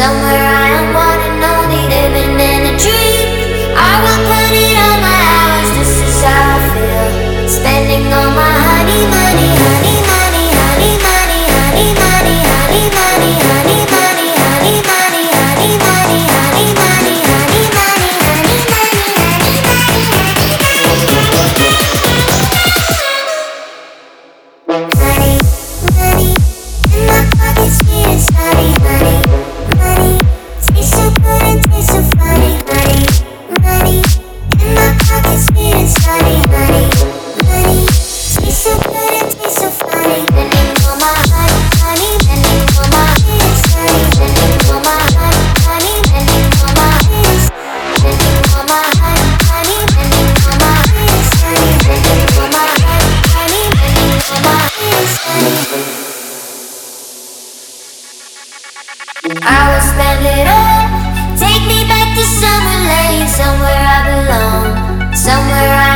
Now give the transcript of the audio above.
Somewhere I am one and only, living in a dream. I will put it on my hours, this is how I feel. Spending all my honey money, honey money, honey money, honey money, honey money, honey money, honey money, honey money, honey money, honey money, honey money, honey money, money in my pockets, feeling snotty, honey, money tastes so good and tastes so funny, honey, money in my pockets, feeling snotty, honey, money tastes so good and tastes so funny. Spending all my honey, spending all my feelings, honey, spending all my honey, spending all my feelings, spending all my honey, spending all my feelings, honey, spending all my honey, spending all my feelings, honey. I will spend it all. Take me back to summer lane, somewhere I belong, somewhere I